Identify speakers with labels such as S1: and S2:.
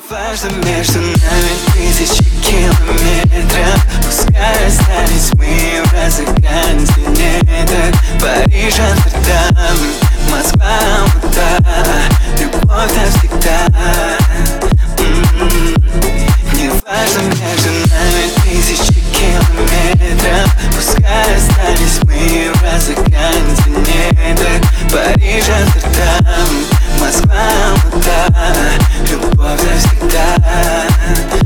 S1: Важно между нами тысячи километров. Пускай остались мы в разных континентах. Париж, Амстердам, Москва, Алмата, любовь навсегда. Не важно между нами тысячи километров. Пускай остались мы в разных континентах. Париж, Амстердам, Москва, Алмата, любовь навсегда.